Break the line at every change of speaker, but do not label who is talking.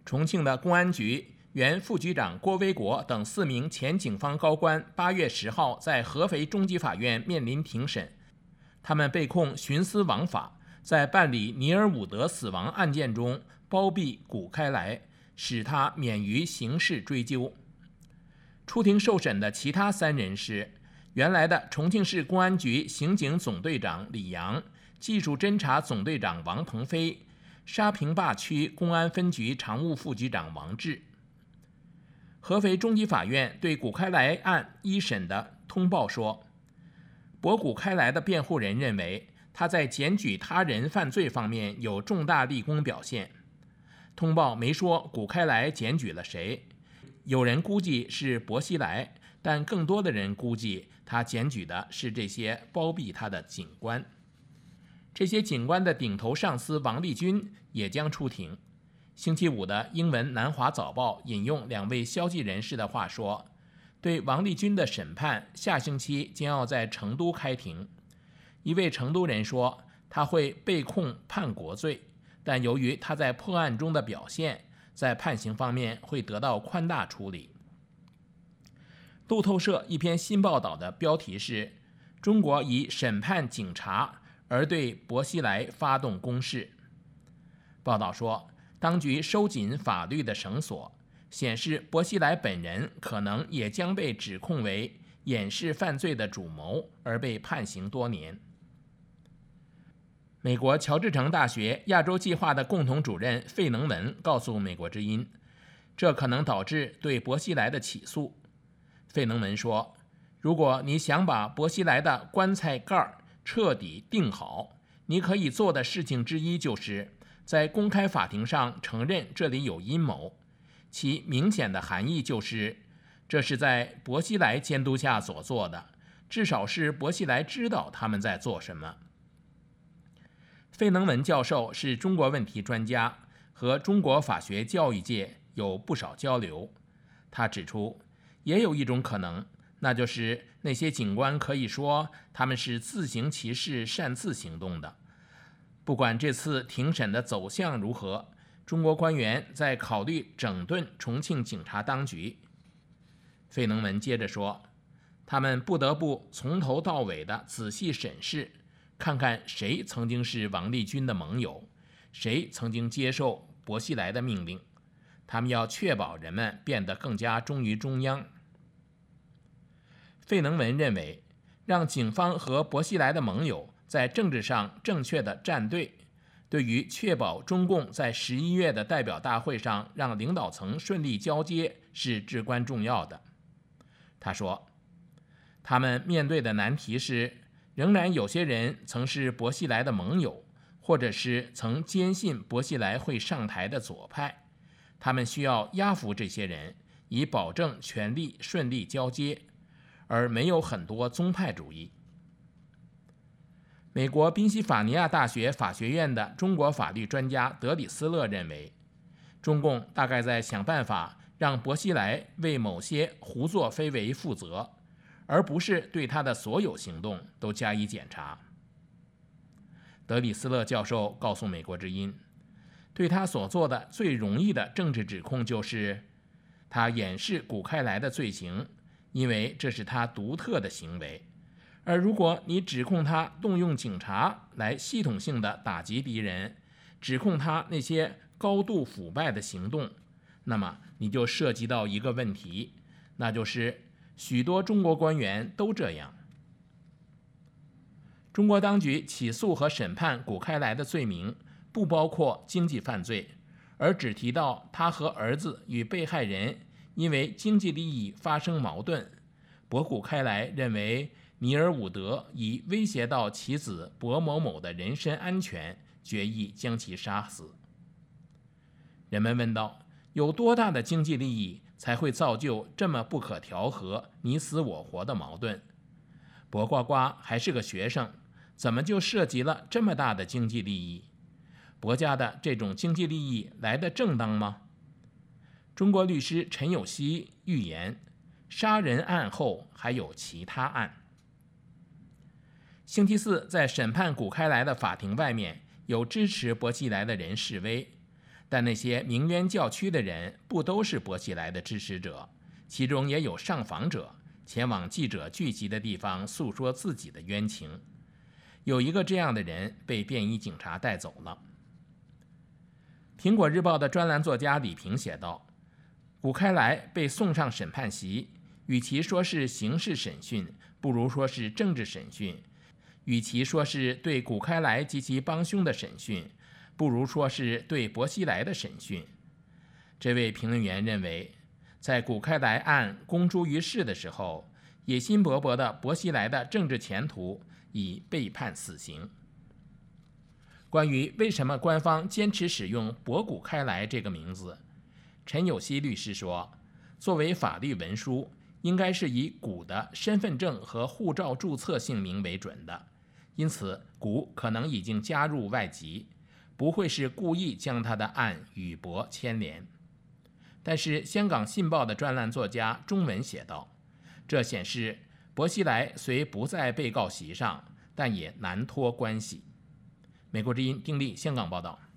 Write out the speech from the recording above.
重庆的公安局原副局长郭威国等4名前警方高官8月10号在合肥中级法院面临庭审，他们被控徇私枉法，在办理尼尔伍德死亡案件中包庇谷开来，使他免于刑事追究。出庭受审的其他3人是原来的重庆市公安局刑警总队长李阳、技术侦查总队长王鹏飞、沙坪坝区公安分局常务副局长王志。合肥中级法院对谷开来案一审的通报说，博谷开来的辩护人认为他在检举他人犯罪方面有重大立功表现。通报没说谷开来检举了谁，有人估计是薄熙来，但更多的人估计他检举的是这些包庇他的警官。这些警官的顶头上司王立军也将出庭。星期五的英文南华早报引用2位消息人士的话说，对王立军的审判下星期将要在成都开庭。一位成都人说，他会被控叛国罪，但由于他在破案中的表现，在判刑方面会得到宽大处理。路透社一篇新报道的标题是“中国以审判警察而对薄熙来发动攻势”。报道说，当局收紧法律的绳索，显示薄熙来本人可能也将被指控为掩饰犯罪的主谋而被判刑多年。美国乔治城大学亚洲计划的共同主任费能文告诉美国之音，这可能导致对薄熙来的起诉。费能文说，如果你想把薄熙来的棺材盖彻底钉好，你可以做的事情之一就是在公开法庭上承认这里有阴谋，其明显的含义就是这是在薄熙来监督下所做的，至少是薄熙来知道他们在做什么。费能文教授是中国问题专家，和中国法学教育界有不少交流。他指出，也有一种可能，那就是那些警官可以说他们是自行其事擅自行动的。不管这次庭审的走向如何，中国官员在考虑整顿重庆警察当局。费能文接着说，他们不得不从头到尾的仔细审视，看看谁曾经是王立军的盟友，谁曾经接受薄熙来的命令。他们要确保人们变得更加忠于中央。费能文认为，让警方和薄熙来的盟友在政治上正确的站队，对于确保中共在11月的代表大会上让领导层顺利交接是至关重要的。他说，他们面对的难题是，仍然有些人曾是薄熙来的盟友，或者是曾坚信薄熙来会上台的左派，他们需要压服这些人，以保证权力顺利交接，而没有很多宗派主义。美国宾夕法尼亚大学法学院的中国法律专家德里斯勒认为，中共大概在想办法让薄熙来为某些胡作非为负责，而不是对他的所有行动都加以检查。德里斯勒教授告诉美国之音，对他所做的最容易的政治指控就是他掩饰谷开来的罪行，因为这是他独特的行为。而如果你指控他动用警察来系统性的打击敌人，指控他那些高度腐败的行动，那么你就涉及到一个问题，那就是许多中国官员都这样。中国当局起诉和审判谷开来的罪名不包括经济犯罪，而只提到他和儿子与被害人因为经济利益发生矛盾。博谷开来认为尼尔伍德已威胁到其子博某某的人身安全，决意将其杀死。人们问道，有多大的经济利益才会造就这么不可调和、你死我活的矛盾？博呱呱还是个学生，怎么就涉及了这么大的经济利益？博家的这种经济利益来得正当吗？中国律师陈有希预言，杀人案后还有其他案。星期四，在审判谷开来的法庭外面，有支持薄熙来的人示威， 但那些鸣冤叫屈的人不都是薄熙来的支持者，其中也有上访者前往记者聚集的地方诉说自己的冤情。有一个这样的人被便衣警察带走了。苹果日报的专栏作家李平写道，谷开来被送上审判席，与其说是刑事审讯，不如说是政治审讯；与其说是对谷开来及其帮凶的审讯，不如说是对薄熙来的审讯。这位评论员认为，在谷开来案公诸于世的时候，野心勃勃的薄熙来的政治前途已被判死刑。关于为什么官方坚持使用薄谷开来这个名字，陈有希律师说，作为法律文书，应该是以谷的身份证和护照注册姓名为准的，因此谷可能已经加入外籍，不会是故意将他的案与薄牵连。但是香港信报的专栏作家中文写道，这显示薄熙来虽不在被告席上，但也难脱关系。美国之音丁力香港报道。